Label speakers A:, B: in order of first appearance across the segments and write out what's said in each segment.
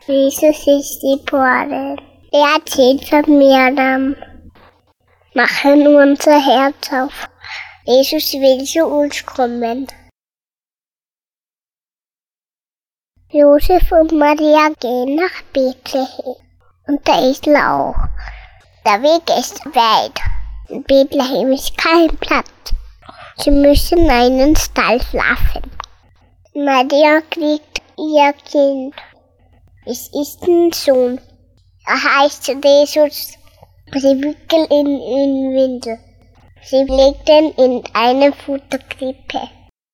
A: Jesus ist geboren. Er erzählt von Miriam. Machen unser Herz auf. Jesus will zu uns kommen. Josef und Maria gehen nach Bethlehem. Und da ist Lauch. Der Weg ist weit. In Bethlehem ist kein Platz. Sie müssen in einen Stall schlafen. Maria kriegt ihr Kind. Es ist ein Sohn. Er heißt Jesus. Sie wickelt ihn in Windel. Sie legt ihn in eine Futterkrippe.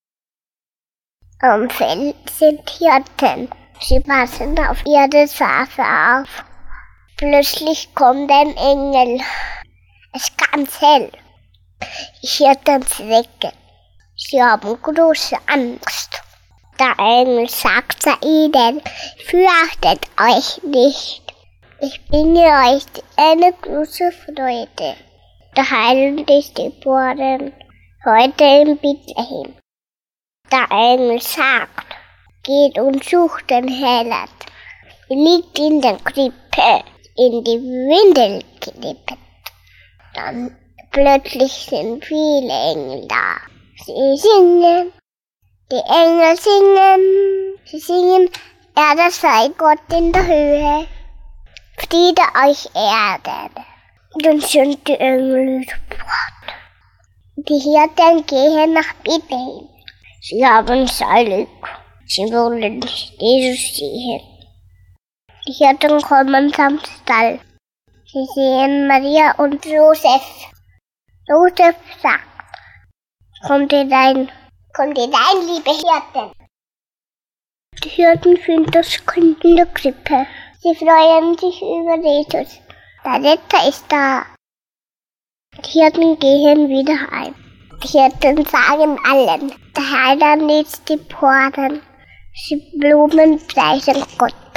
A: Am Feld sind Hirten. Sie passen auf ihre Schafe auf. Plötzlich kommt ein Engel. Es ist ganz hell. Die Hirten schrecken. Sie haben große Angst. Der Engel sagt zu ihnen, fürchtet euch nicht. Ich bringe euch eine große Freude. Der Heiland ist geboren, heute in Bethlehem. Der Engel sagt, geht und sucht den Heiland. Er liegt in der Krippe, in die Windel geknippt. Dann plötzlich sind viele Engel da. Sie singen, die Engel singen. Sie singen, Ehre sei Gott in der Höhe. Friede euch Erden. Dann sind die Engel fort. Die Hirten gehen nach Bethlehem. Sie haben Glück. Sie wollen Jesus sehen. Die Hirten kommen zum Stall. Sie sehen Maria und Josef. Josef sagt, kommt hinein, liebe Hirten. Die Hirten finden das Kind in der Krippe. Sie freuen sich über Jesus. Der Retter ist da. Die Hirten gehen wieder heim. Die Hirten sagen allen, der Heiland ist geboren. Sie Blumen preisen Gott.